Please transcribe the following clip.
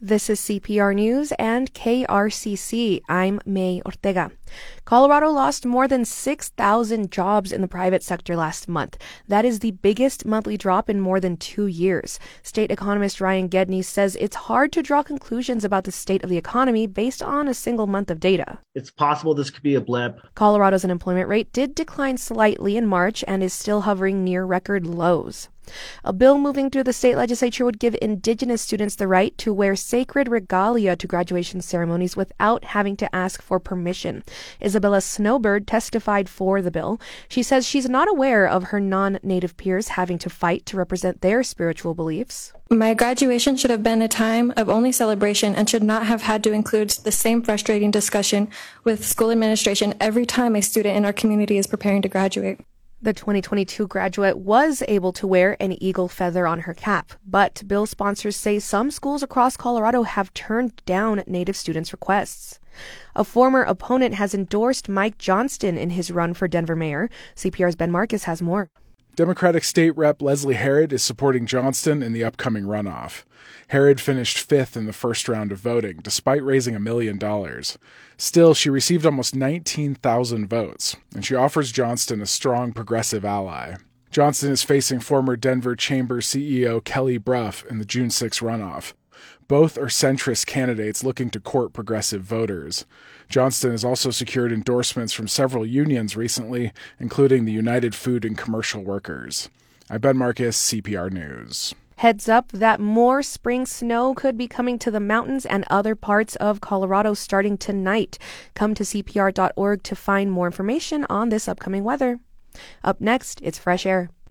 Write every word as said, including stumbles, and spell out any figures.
This is C P R News and K R C C. I'm May Ortega. Colorado lost more than six thousand jobs in the private sector last month. That is the biggest monthly drop in more than two years. State economist Ryan Gedney says it's hard to draw conclusions about the state of the economy based on a single month of data. It's possible this could be a blip. Colorado's unemployment rate did decline slightly in March and is still hovering near record lows. A bill moving through the state legislature would give Indigenous students the right to wear sacred regalia to graduation ceremonies without having to ask for permission. Isabella Snowbird testified for the bill. She says she's not aware of her non-native peers having to fight to represent their spiritual beliefs. My graduation should have been a time of only celebration and should not have had to include the same frustrating discussion with school administration every time a student in our community is preparing to graduate. The twenty twenty-two graduate was able to wear an eagle feather on her cap, but bill sponsors say some schools across Colorado have turned down Native students' requests. A former opponent has endorsed Mike Johnston in his run for Denver mayor. C P R's Ben Marcus has more. Democratic State Rep Leslie Herod is supporting Johnston in the upcoming runoff. Herod finished fifth in the first round of voting, despite raising a million dollars. Still, she received almost nineteen thousand votes, and she offers Johnston a strong progressive ally. Johnston is facing former Denver Chamber C E O Kelly Brough in the June sixth runoff. Both are centrist candidates looking to court progressive voters. Johnston has also secured endorsements from several unions recently, including the United Food and Commercial Workers. I'm Ben Marcus, C P R News. Heads up that more spring snow could be coming to the mountains and other parts of Colorado starting tonight. Come to C P R dot org to find more information on this upcoming weather. Up next, it's Fresh Air.